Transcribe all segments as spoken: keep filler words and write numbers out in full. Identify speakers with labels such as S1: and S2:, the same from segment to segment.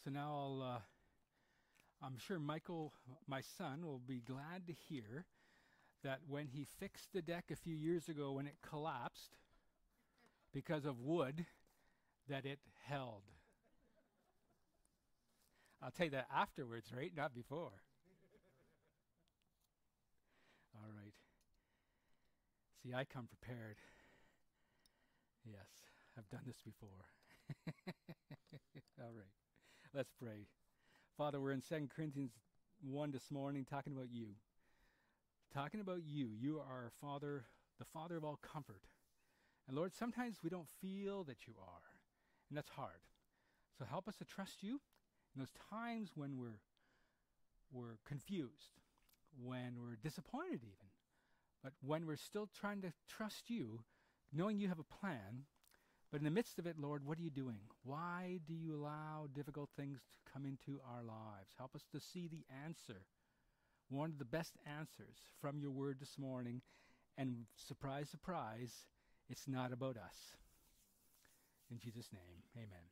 S1: So now I'll, uh, I'm sure Michael, my son, will be glad to hear that when he fixed the deck a few years ago when it collapsed because of wood, that it held. I'll tell you that afterwards, right? Not before. All right. See, I come prepared. Yes, I've done this before. All right. Let's pray. Father, we're in Second Corinthians one this morning talking about you. Talking about you. You are our Father, the Father of all comfort. And Lord, sometimes we don't feel that you are. And that's hard. So help us to trust you in those times when we're we're confused, when we're disappointed even. But when we're still trying to trust you, knowing you have a plan, but in the midst of it, Lord, what are you doing? Why do you allow difficult things to come into our lives? Help us to see the answer, one of the best answers from your word this morning. And surprise, surprise, it's not about us. In Jesus' name, amen.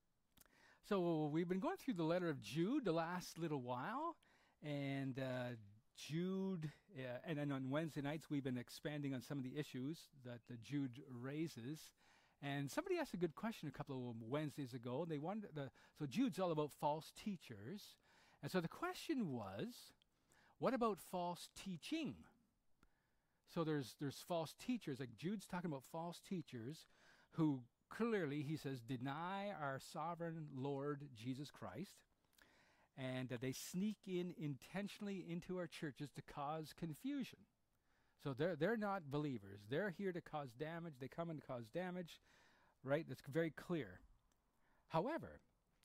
S1: So we've been going through the letter of Jude the last little while, and uh, Jude, uh, and then on Wednesday nights we've been expanding on some of the issues that uh, Jude raises. And somebody asked a good question a couple of Wednesdays ago. And they wanted the, so Jude's all about false teachers. And so the question was, what about false teaching? So there's there's false teachers, like Jude's talking about false teachers who clearly, he says, deny our sovereign Lord Jesus Christ, and that they sneak in intentionally into our churches to cause confusion. So they're they're not believers. They're here to cause damage. They come in to cause damage, right? That's very clear. However,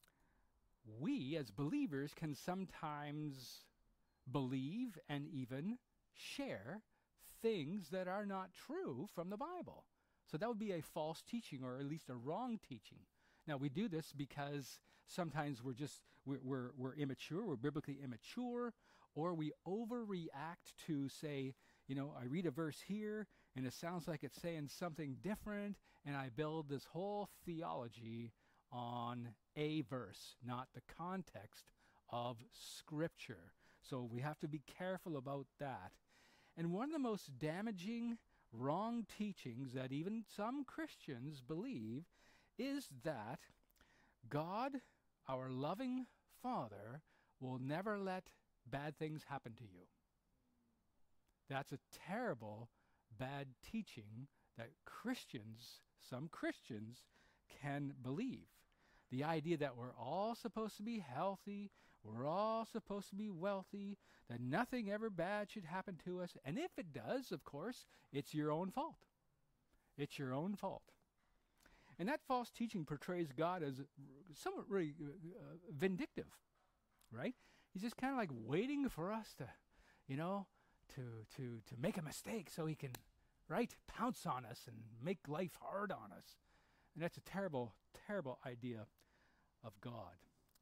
S1: we as believers can sometimes believe and even share things that are not true from the Bible. So that would be a false teaching, or at least a wrong teaching. Now, we do this because sometimes we're just, we're, we're, we're immature, we're biblically immature, or we overreact to say, you know, I read a verse here, and it sounds like it's saying something different, and I build this whole theology on a verse, not the context of Scripture. So we have to be careful about that. And one of the most damaging wrong teachings that even some Christians believe is that God, our loving Father, will never let bad things happen to you. That's a terrible, bad teaching that Christians, some Christians, can believe. The idea that we're all supposed to be healthy, we're all supposed to be wealthy, that nothing ever bad should happen to us. And if it does, of course, it's your own fault. It's your own fault. And that false teaching portrays God as somewhat really uh, vindictive, right? He's just kind of like waiting for us to, you know, to, to, to make a mistake so he can, right, pounce on us and make life hard on us. And that's a terrible, terrible idea of God.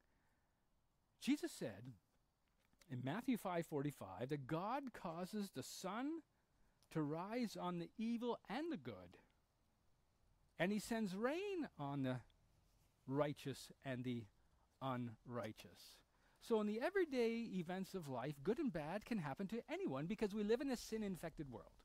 S1: Jesus said in Matthew five forty-five that God causes the sun to rise on the evil and the good, and he sends rain on the righteous and the unrighteous. So in the everyday events of life, good and bad can happen to anyone because we live in a sin-infected world.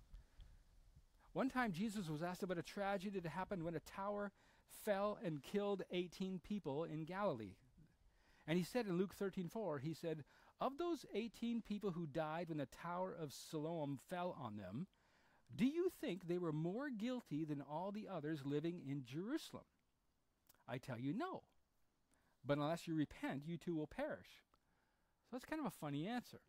S1: One time Jesus was asked about a tragedy that happened when a tower fell and killed eighteen people in Galilee. And he said in Luke thirteen four, he said, of those eighteen people who died when the Tower of Siloam fell on them, do you think they were more guilty than all the others living in Jerusalem? I tell you, no. But unless you repent, you too will perish. So that's kind of a funny answer.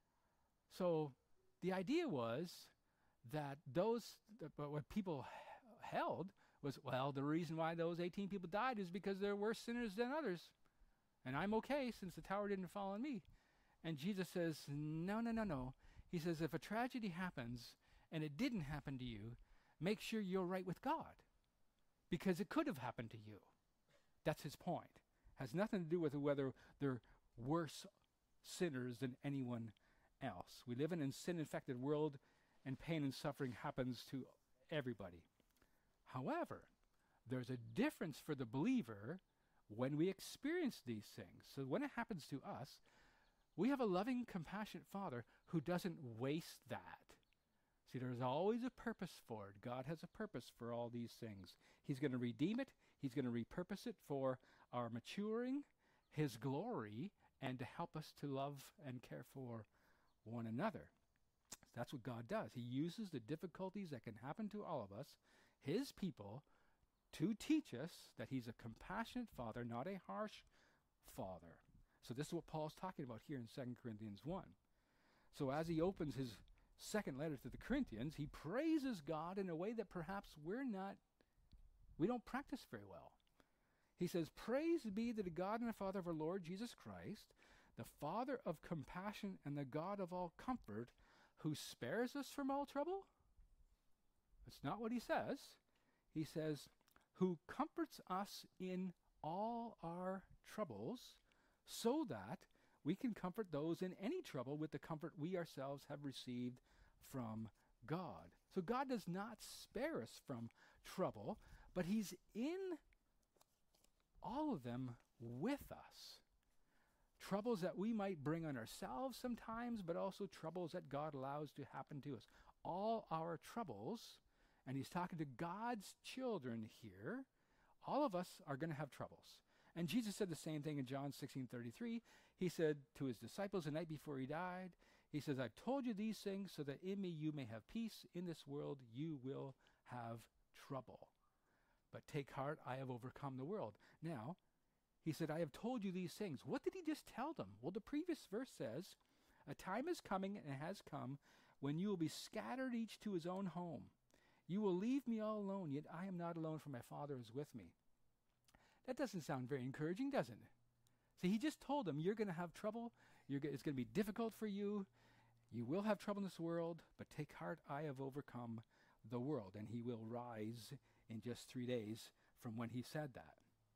S1: So the idea was that those, that what people held was, well, the reason why those eighteen people died is because they're worse sinners than others. And I'm okay since the tower didn't fall on me. And Jesus says, no, no, no, no. He says, if a tragedy happens and it didn't happen to you, make sure you're right with God. Because it could have happened to you. That's his point. Has nothing to do with whether they're worse sinners than anyone else. We live in a sin-infected world, and pain and suffering happens to everybody. However, there's a difference for the believer when we experience these things. So when it happens to us, we have a loving, compassionate Father who doesn't waste that. See, there's always a purpose for it. God has a purpose for all these things. He's going to redeem it. He's going to repurpose it for our maturing, His glory, and to help us to love and care for one another. That's what God does. He uses the difficulties that can happen to all of us, His people, to teach us that He's a compassionate Father, not a harsh Father. So this is what Paul's talking about here in Second Corinthians one. So as he opens his second letter to the Corinthians, he praises God in a way that perhaps we're not, we don't practice very well. He says, "Praise be to the God and the Father of our Lord Jesus Christ, the Father of compassion and the God of all comfort, who spares us from all trouble." That's not what he says. He says, "Who comforts us in all our troubles, so that we can comfort those in any trouble with the comfort we ourselves have received from God." So God does not spare us from trouble, but He's in all of them with us. Troubles that we might bring on ourselves sometimes, but also troubles that God allows to happen to us. All our troubles, and he's talking to God's children here, all of us are going to have troubles. And Jesus said the same thing in John sixteen thirty-three. He said to his disciples the night before he died, he says, "I've told you these things so that in me you may have peace. In this world you will have trouble. But take heart, I have overcome the world." Now, he said, "I have told you these things." What did he just tell them? Well, the previous verse says, "A time is coming and has come when you will be scattered each to his own home. You will leave me all alone, yet I am not alone, for my Father is with me." That doesn't sound very encouraging, does it? See, he just told them, you're going to have trouble. You're go- it's going to be difficult for you. You will have trouble in this world, but take heart, I have overcome the world. And he will rise in just three days from when he said that.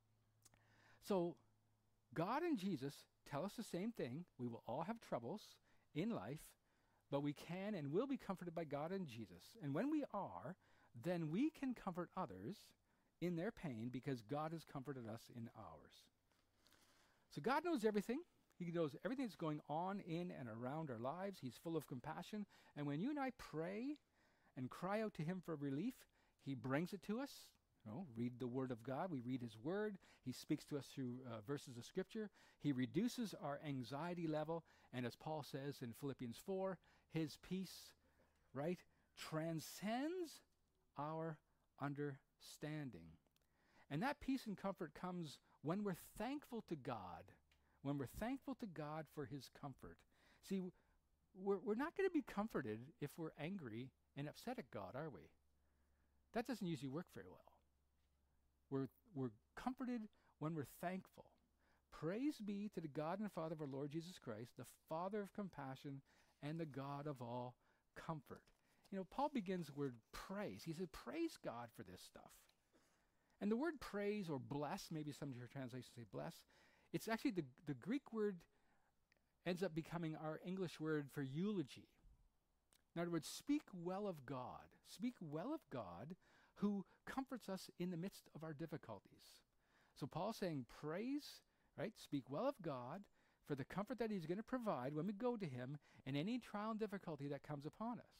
S1: So God and Jesus tell us the same thing. We will all have troubles in life, but we can and will be comforted by God and Jesus. And when we are, then we can comfort others in their pain because God has comforted us in ours. So God knows everything. He knows everything that's going on in and around our lives. He's full of compassion. And when you and I pray and cry out to him for relief, he brings it to us. You know, read the word of God. We read his word. He speaks to us through uh, verses of scripture. He reduces our anxiety level. And as Paul says in Philippians four, his peace, right, transcends our understanding. And that peace and comfort comes when we're thankful to God, when we're thankful to God for his comfort. See, we're, we're not going to be comforted if we're angry and upset at God, are we? That doesn't usually work very well. We're, we're comforted when we're thankful. Praise be to the God and Father of our Lord Jesus Christ, the Father of compassion and the God of all comfort. You know, Paul begins the word praise. He said, praise God for this stuff. And the word praise or bless, maybe some of your translations say bless, it's actually the, the Greek word ends up becoming our English word for eulogy. In other words, speak well of God. Speak well of God who comforts us in the midst of our difficulties. So Paul's saying praise, right? Speak well of God for the comfort that he's going to provide when we go to him in any trial and difficulty that comes upon us.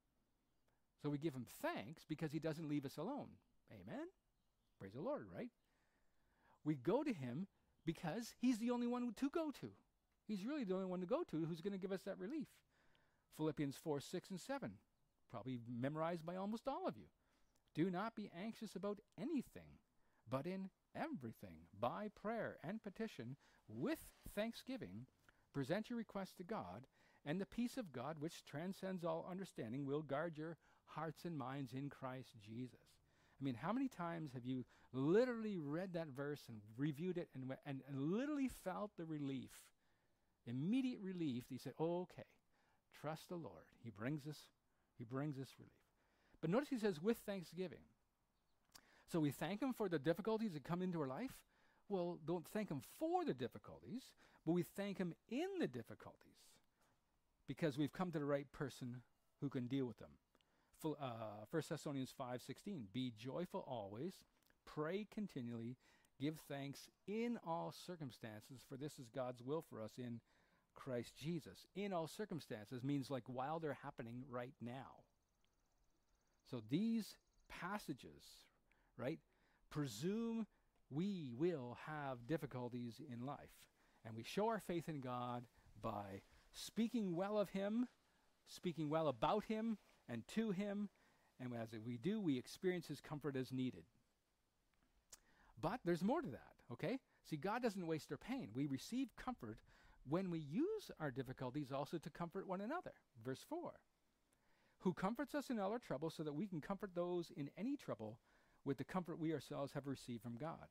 S1: So we give him thanks because he doesn't leave us alone. Amen? Praise the Lord, right? We go to him because he's the only one to go to. He's really the only one to go to who's going to give us that relief. Philippians four, six, and seven, probably memorized by almost all of you. Do not be anxious about anything, but in everything, by prayer and petition, with thanksgiving, present your requests to God, and the peace of God, which transcends all understanding, will guard your hearts and minds in Christ Jesus. I mean, how many times have you literally read that verse and reviewed it and, and, and literally felt the relief, immediate relief? You said, oh, okay, trust the Lord. He brings us, he brings us relief. But notice he says, with thanksgiving. So we thank him for the difficulties that come into our life. Well, don't thank him for the difficulties, but we thank him in the difficulties because we've come to the right person who can deal with them. Uh, First Thessalonians five sixteen, be joyful always, pray continually, Give thanks in all circumstances, for this is God's will for us in Christ Jesus. In all circumstances means like while they're happening right now. So these passages, right, presume we will have difficulties in life. And we show our faith in God by speaking well of him, speaking well about him and to him, and as we do, we experience his comfort as needed. But there's more to that, okay? See, God doesn't waste our pain. We receive comfort when we use our difficulties also to comfort one another. Verse four, who comforts us in all our trouble so that we can comfort those in any trouble with the comfort we ourselves have received from God.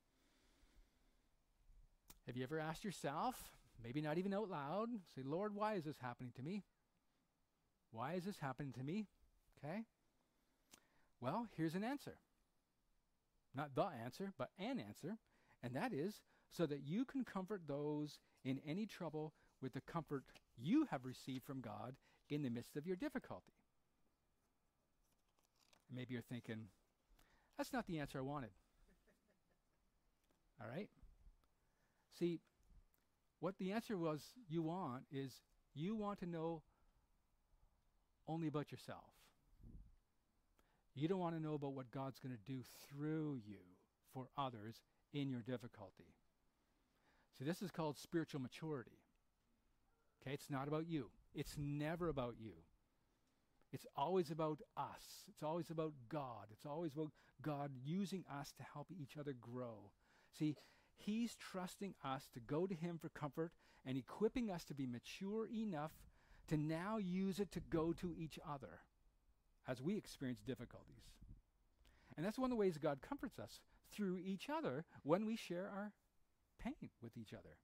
S1: Have you ever asked yourself, maybe not even out loud, say, Lord, why is this happening to me? Why is this happening to me? Okay? Well, here's an answer. Not the answer, but an answer. And that is so that you can comfort those in any trouble with the comfort you have received from God in the midst of your difficulty. Maybe you're thinking, that's not the answer I wanted. All right? See, what the answer was you want is you want to know only about yourself. You don't want to know about what God's going to do through you for others in your difficulty. See, this is called spiritual maturity. Okay, it's not about you. It's never about you. It's always about us. It's always about God. It's always about God using us to help each other grow. See, he's trusting us to go to him for comfort and equipping us to be mature enough to now use it to go to each other as we experience difficulties. And that's one of the ways God comforts us, through each other when we share our pain with each other.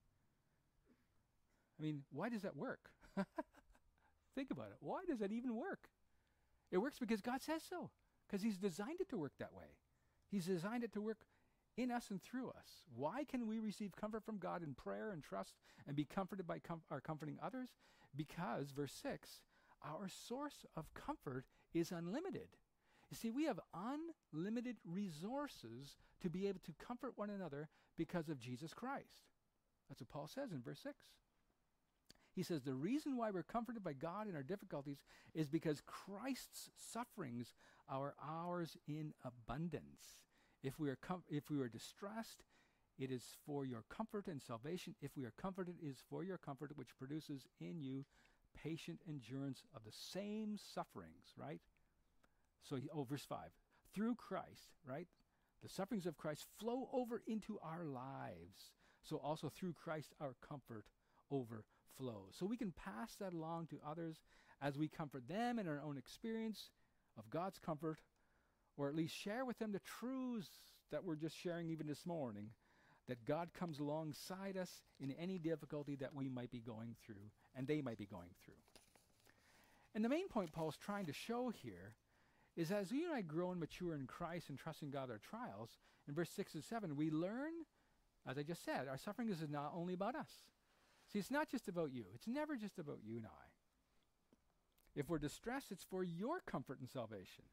S1: I mean, why does that work? Think about it. Why does that even work? It works because God says so, because he's designed it to work that way. He's designed it to work in us and through us. Why can we receive comfort from God in prayer and trust and be comforted by com- our comforting others? Because, verse six, our source of comfort is unlimited. You see, we have unlimited resources to be able to comfort one another because of Jesus Christ. That's what Paul says in verse six. He says, the reason why we're comforted by God in our difficulties is because Christ's sufferings are ours in abundance. If we are com- if we are distressed, it is for your comfort and salvation. If we are comforted, it is for your comfort, which produces in you patient endurance of the same sufferings, right? So, he, oh, verse five. Through Christ, right? The sufferings of Christ flow over into our lives. So also through Christ, our comfort overflows. So we can pass that along to others as we comfort them in our own experience of God's comfort, or at least share with them the truths that we're just sharing even this morning, that God comes alongside us in any difficulty that we might be going through and they might be going through. And the main point Paul's trying to show here is as you and I grow and mature in Christ and trust in God our trials, in verse six and seven, we learn, as I just said, our suffering is not only about us. See, it's not just about you. It's never just about you and I. If we're distressed, it's for your comfort and salvation.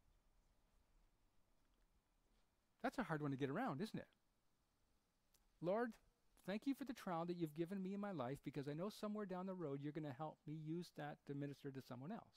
S1: That's a hard one to get around, isn't it? Lord, thank you for the trial that you've given me in my life, because I know somewhere down the road you're going to help me use that to minister to someone else.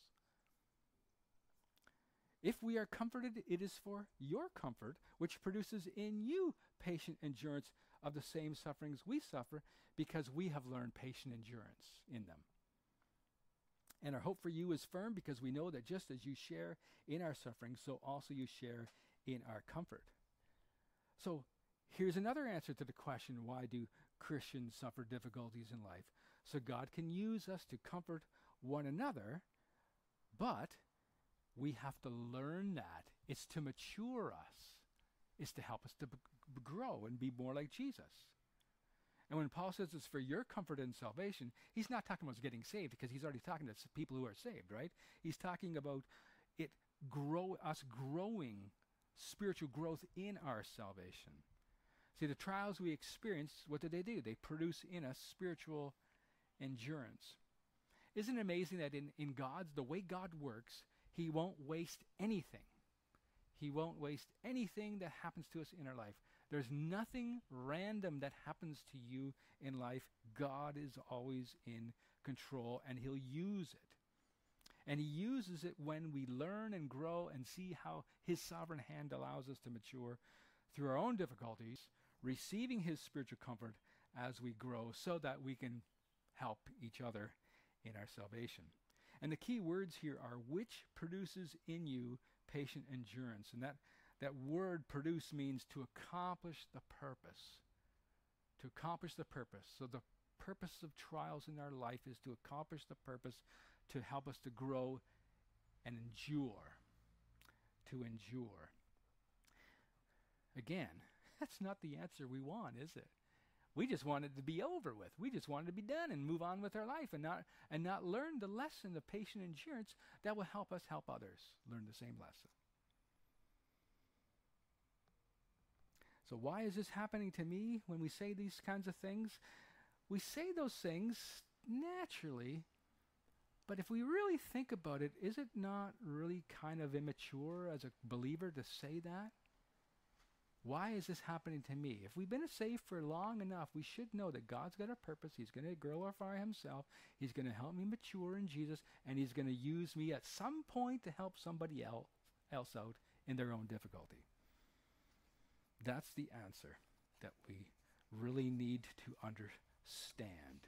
S1: If we are comforted, it is for your comfort, which produces in you patient endurance of the same sufferings we suffer, because we have learned patient endurance in them. And our hope for you is firm, because we know that just as you share in our suffering, so also you share in our comfort. So here's another answer to the question, why do Christians suffer difficulties in life? So God can use us to comfort one another, but we have to learn that. It's to mature us. It's to help us to b- grow and be more like Jesus. And when Paul says it's for your comfort and salvation, he's not talking about getting saved, because he's already talking to people who are saved, right? He's talking about it grow us growing, spiritual growth in our salvation. See, the trials we experience, what do they do? They produce in us spiritual endurance. Isn't it amazing that in, in God's, the way God works, he won't waste anything. He won't waste anything that happens to us in our life. There's nothing random that happens to you in life. God is always in control, and he'll use it. And he uses it when we learn and grow and see how his sovereign hand allows us to mature through our own difficulties, receiving his spiritual comfort as we grow so that we can help each other in our salvation. And the key words here are which produces in you patient endurance. And that, that word produce means to accomplish the purpose. To accomplish the purpose. So the purpose of trials in our life is to accomplish the purpose, to help us to grow and endure. To endure. Again, that's not the answer we want, is it? We just want it to be over with. We just want it to be done and move on with our life and not and not learn the lesson of patient endurance that will help us help others learn the same lesson. So why is this happening to me when we say these kinds of things? We say those things naturally, but if we really think about it, is it not really kind of immature as a believer to say that? Why is this happening to me? If we've been saved for long enough, we should know that God's got a purpose. He's going to glorify himself. He's going to help me mature in Jesus, and he's going to use me at some point to help somebody else, else out in their own difficulty. That's the answer that we really need to understand.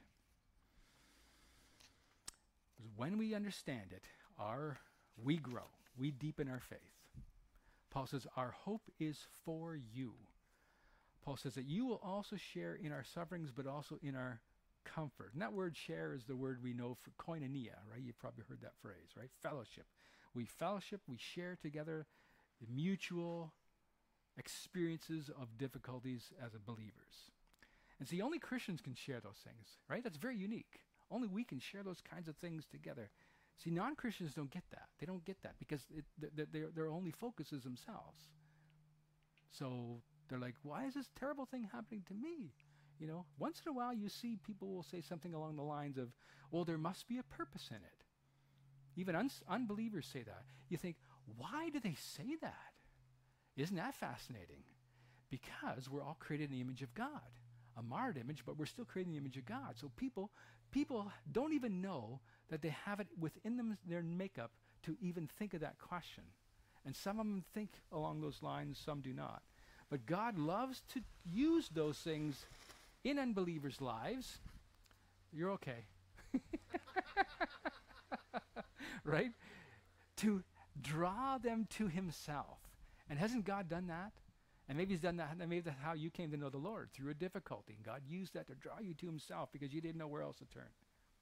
S1: Because when we understand it, our we grow. We deepen our faith. Paul says, our hope is for you. Paul says that you will also share in our sufferings, but also in our comfort. And that word share is the word we know for koinonia, right? You've probably heard that phrase, right? Fellowship. We fellowship, we share together the mutual experiences of difficulties as a believers. And see, only Christians can share those things, right? That's very unique. Only we can share those kinds of things together. See, non-Christians don't get that. They don't get that because it, th- th- their, their only focus is themselves. So they're like, why is this terrible thing happening to me? You know, once in a while you see people will say something along the lines of, well, there must be a purpose in it. Even un- unbelievers say that. You think, why do they say that? Isn't that fascinating? Because we're all created in the image of God. A marred image, but we're still created in the image of God. So people people don't even know that they have it within them, their makeup, to even think of that question. And some of them think along those lines, some do not. But God loves to use those things in unbelievers' lives. You're okay. Right? To draw them to himself. And hasn't God done that? And maybe he's done that, and maybe that's how you came to know the Lord, through a difficulty. And God used that to draw you to himself because you didn't know where else to turn.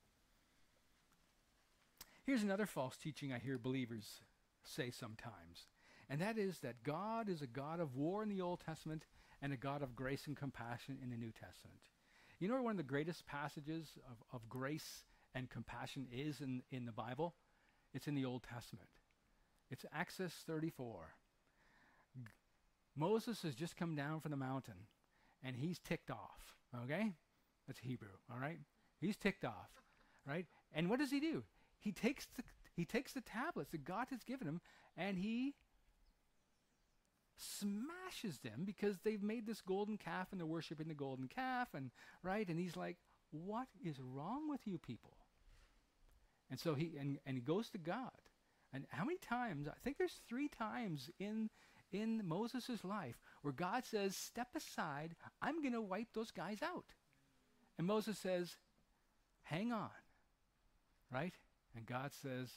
S1: Here's another false teaching I hear believers say sometimes. And that is that God is a God of war in the Old Testament and a God of grace and compassion in the New Testament. You know where one of the greatest passages of, of grace and compassion is in, in the Bible? It's in the Old Testament. It's Exodus thirty-four. G- Moses has just come down from the mountain, and he's ticked off, okay? That's Hebrew, all right? He's ticked off, right? And what does he do? He takes the, he takes the tablets that God has given him, and he smashes them because they've made this golden calf, and they're worshiping the golden calf, and right? And he's like, what is wrong with you people? And so he, and, and he goes to God. And how many times? I think there's three times in in Moses' life where God says, step aside, I'm going to wipe those guys out. And Moses says, hang on, right? And God says,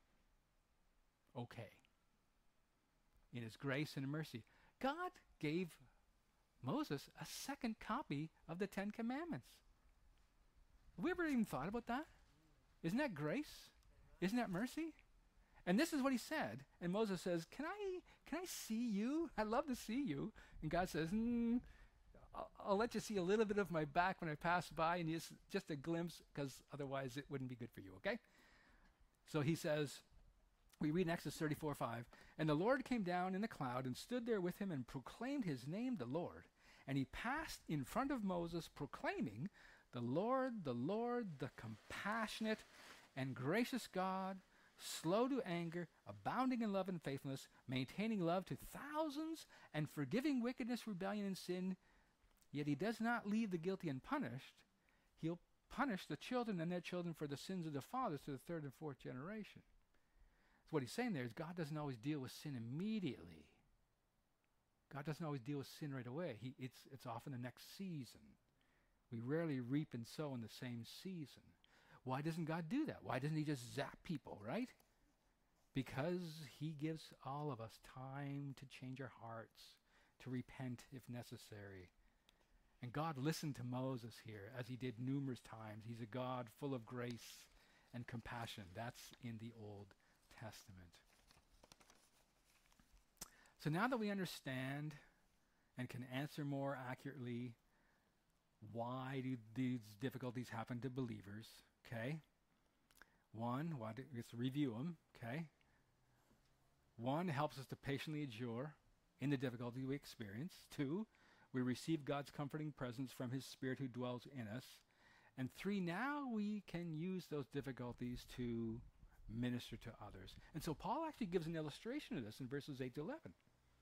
S1: okay. In his grace and mercy. God gave Moses a second copy of the Ten Commandments. Have we ever even thought about that? Isn't that grace? Isn't that mercy? And this is what he said. And Moses says, can I can I see you? I'd love to see you. And God says, mm, I'll, I'll let you see a little bit of my back when I pass by, and just, just a glimpse, because otherwise it wouldn't be good for you, okay? So he says, we read in Exodus thirty-four five, and the Lord came down in the cloud and stood there with him and proclaimed his name, the Lord. And he passed in front of Moses, proclaiming, the Lord, the Lord, the compassionate and gracious God, slow to anger, abounding in love and faithfulness, maintaining love to thousands, and forgiving wickedness, rebellion, and sin. Yet he does not leave the guilty unpunished. He'll punish the children and their children for the sins of the fathers to the third and fourth generation. So what he's saying there is God doesn't always deal with sin immediately. God doesn't always deal with sin right away. He, it's, it's often the next season. We rarely reap and sow in the same season. Why doesn't God do that? Why doesn't he just zap people, right? Because he gives all of us time to change our hearts, to repent if necessary. And God listened to Moses here, as he did numerous times. He's a God full of grace and compassion. That's in the Old Testament. So now that we understand and can answer more accurately why do these difficulties happen to believers, okay? One, why do, let's review them, okay? One, helps us to patiently endure in the difficulty we experience. Two, we receive God's comforting presence from his Spirit who dwells in us. And three, now we can use those difficulties to minister to others. And so Paul actually gives an illustration of this in verses eight to eleven.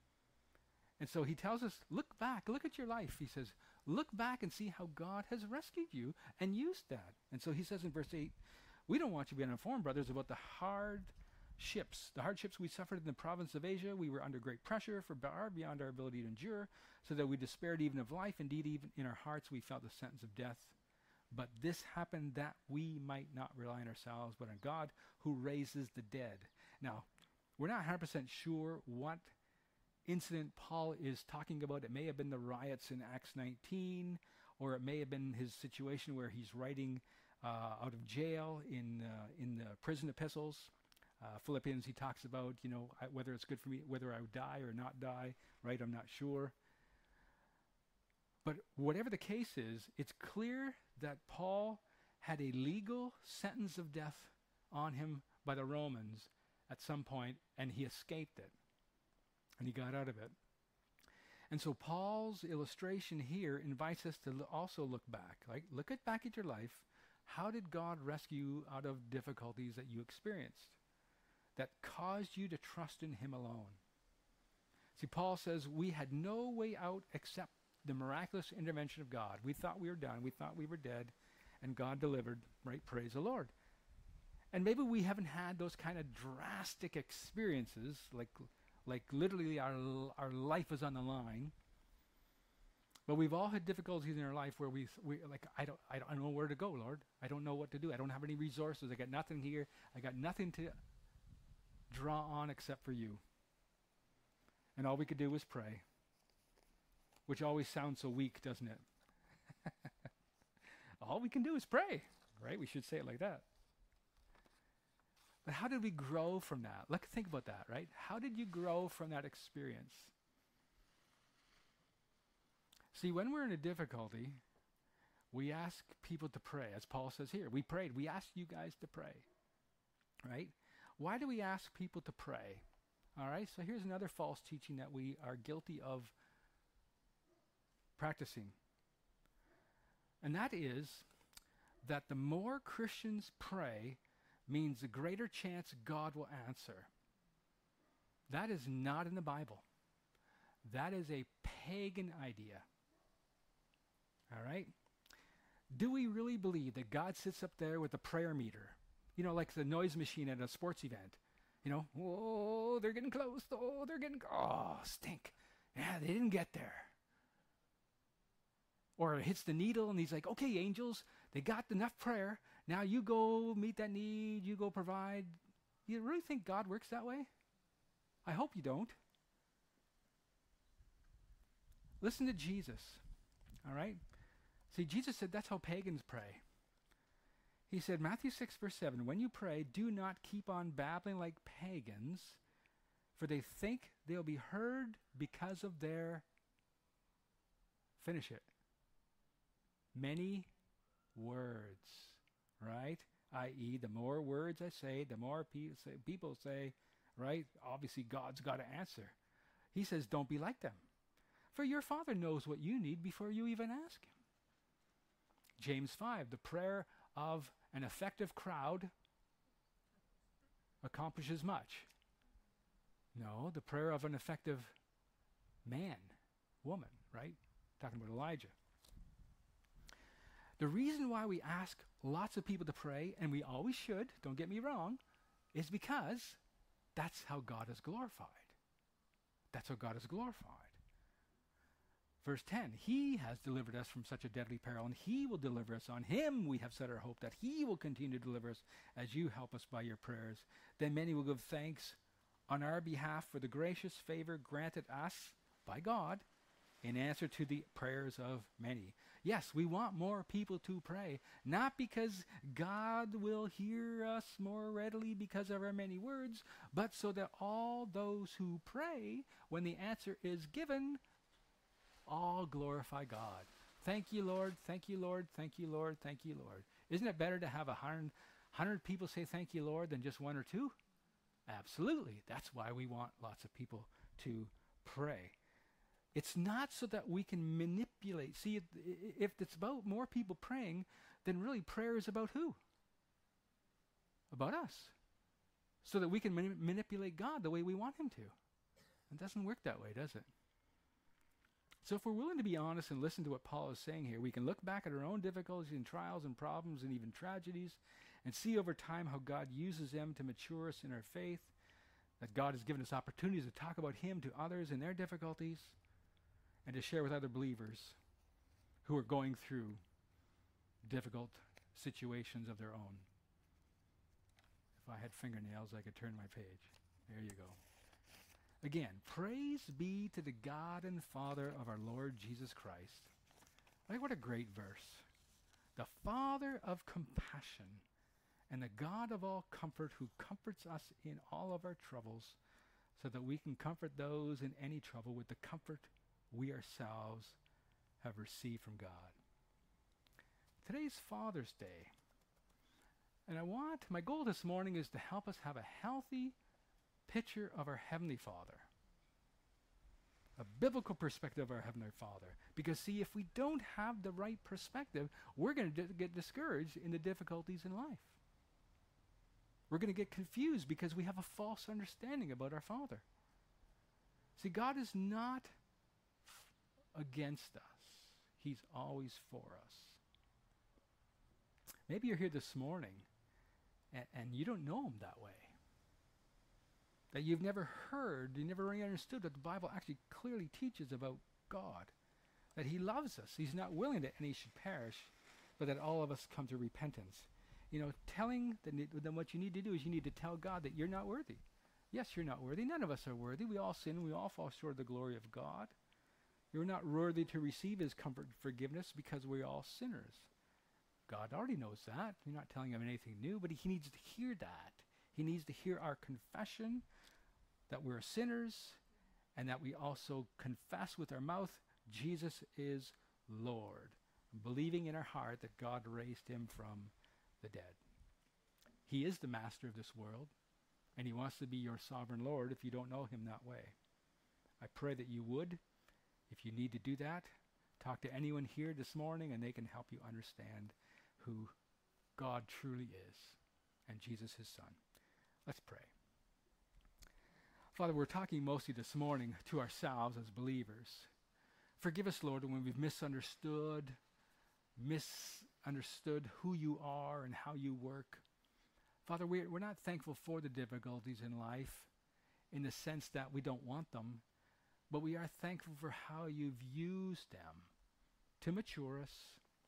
S1: And so he tells us, look back, look at your life. He says, look back and see how God has rescued you and used that. And so he says in verse eight, we don't want you to be uninformed, brothers, about the hardships, the hardships we suffered in the province of Asia. We were under great pressure, for far beyond our ability to endure, so that we despaired even of life. Indeed, even in our hearts we felt the sentence of death. But this happened that we might not rely on ourselves, but on God who raises the dead. Now, we're not one hundred percent sure what incident Paul is talking about. It may have been the riots in Acts nineteen, or it may have been his situation where he's writing uh, out of jail in uh, in the prison epistles. Uh, Philippians, he talks about, you know, I, whether it's good for me, whether I would die or not die, right? I'm not sure. But whatever the case is, it's clear that Paul had a legal sentence of death on him by the Romans at some point, and he escaped it. And he got out of it. And so Paul's illustration here invites us to l- also look back. Like, look at back at your life. How did God rescue you out of difficulties that you experienced that caused you to trust in him alone? See, Paul says we had no way out except the miraculous intervention of God. We thought we were done. We thought we were dead. And God delivered, right? Praise the Lord. And maybe we haven't had those kind of drastic experiences, like like literally our our life is on the line. But we've all had difficulties in our life where we we like I don't I don't know where to go, Lord. I don't know what to do. I don't have any resources. I got nothing here. I got nothing to draw on except for you. And all we could do was pray, which always sounds so weak, doesn't it? All we can do is pray, right? We should say it like that. But how did we grow from that? Let's think about that, right? How did you grow from that experience? See, when we're in a difficulty, we ask people to pray, as Paul says here. We prayed. We asked you guys to pray, right? Why do we ask people to pray? All right, so here's another false teaching that we are guilty of practicing. And that is that the more Christians pray means a greater chance God will answer. That is not in the Bible. That is a pagan idea. All right? Do we really believe that God sits up there with a prayer meter? You know, like the noise machine at a sports event. You know, oh, they're getting close. Oh, they're getting, oh, stink. Yeah, they didn't get there. Or it hits the needle and he's like, okay, angels, they got enough prayer. Now you go meet that need. You go provide. You really think God works that way? I hope you don't. Listen to Jesus. All right? See, Jesus said that's how pagans pray. He said, Matthew six, verse seven, when you pray, do not keep on babbling like pagans, for they think they'll be heard because of their, finish it, many words, right? that is, the more words I say, the more pe- say, people say, right? Obviously, God's got to answer. He says, don't be like them, for your Father knows what you need before you even ask him. James five, the prayer of an effective crowd accomplishes much. No, the prayer of an effective man, woman, right? Talking about Elijah. The reason why we ask lots of people to pray, and we always should, don't get me wrong, is because that's how God is glorified. That's how God is glorified. Verse ten, he has delivered us from such a deadly peril, and he will deliver us. On him we have set our hope, that he will continue to deliver us as you help us by your prayers. Then many will give thanks on our behalf for the gracious favor granted us by God in answer to the prayers of many. Yes, we want more people to pray, not because God will hear us more readily because of our many words, but so that all those who pray, when the answer is given, all glorify God. Thank you, Lord. Thank you, Lord. Thank you, Lord. Thank you, Lord. Isn't it better to have a hundred, hundred people say thank you, Lord, than just one or two? Absolutely. That's why we want lots of people to pray. It's not so that we can manipulate. See, if, if it's about more people praying, then really prayer is about who? About us. So that we can mani- manipulate God the way we want him to. It doesn't work that way, does it? So if we're willing to be honest and listen to what Paul is saying here, we can look back at our own difficulties and trials and problems and even tragedies and see over time how God uses them to mature us in our faith, that God has given us opportunities to talk about him to others and their difficulties, and to share with other believers who are going through difficult situations of their own. If I had fingernails, I could turn my page. There you go. Again, praise be to the God and Father of our Lord Jesus Christ. Like, what a great verse. The Father of compassion and the God of all comfort, who comforts us in all of our troubles, so that we can comfort those in any trouble with the comfort we ourselves have received from God. Today's Father's Day. And I want, my goal this morning is to help us have a healthy picture of our Heavenly Father. A biblical perspective of our Heavenly Father. Because see, if we don't have the right perspective, we're going to d- get discouraged in the difficulties in life. We're going to get confused because we have a false understanding about our Father. See, God is not against us. He's always for us. Maybe you're here this morning and, and you don't know him that way. That you've never heard, you never really understood that the Bible actually clearly teaches about God. That he loves us. He's not willing that any should perish, but that all of us come to repentance. You know, telling, the, then what you need to do is you need to tell God that you're not worthy. Yes, you're not worthy. None of us are worthy. We all sin. We all fall short of the glory of God. You're not worthy to receive his comfort and forgiveness because we're all sinners. God already knows that. You're not telling him anything new, but he needs to hear that. He needs to hear our confession that we're sinners, and that we also confess with our mouth Jesus is Lord, believing in our heart that God raised him from the dead. He is the master of this world, and he wants to be your sovereign Lord if you don't know him that way. I pray that you would. If you need to do that, talk to anyone here this morning and they can help you understand who God truly is and Jesus his son. Let's pray. Father, we're talking mostly this morning to ourselves as believers. Forgive us, Lord, when we've misunderstood, misunderstood who you are and how you work. Father, we're, we're not thankful for the difficulties in life in the sense that we don't want them, but we are thankful for how you've used them to mature us,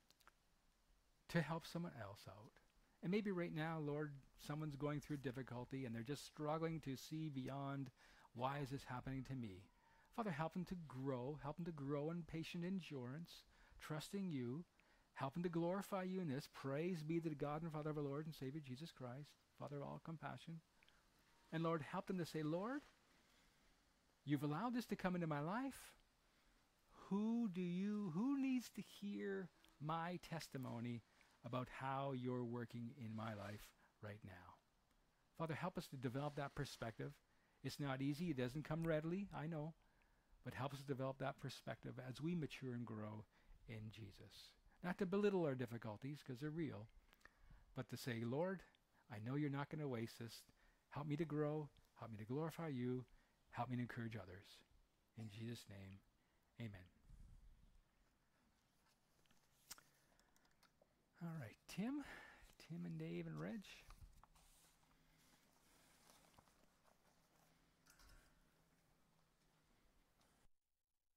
S1: to help someone else out. And maybe right now, Lord, someone's going through difficulty and they're just struggling to see beyond, why is this happening to me? Father, help them to grow, help them to grow in patient endurance, trusting you, help them to glorify you in this. Praise be to the God and Father of our Lord and Savior Jesus Christ, Father of all compassion. And Lord, help them to say, Lord, you've allowed this to come into my life. Who do you, who needs to hear my testimony about how you're working in my life right now? Father, help us to develop that perspective. It's not easy. It doesn't come readily, I know. But help us to develop that perspective as we mature and grow in Jesus. Not to belittle our difficulties, because they're real, but to say, Lord, I know you're not going to waste us. Help me to grow. Help me to glorify you. Help me to encourage others. In Jesus' name, amen. All right, Tim, Tim and Dave and Reg.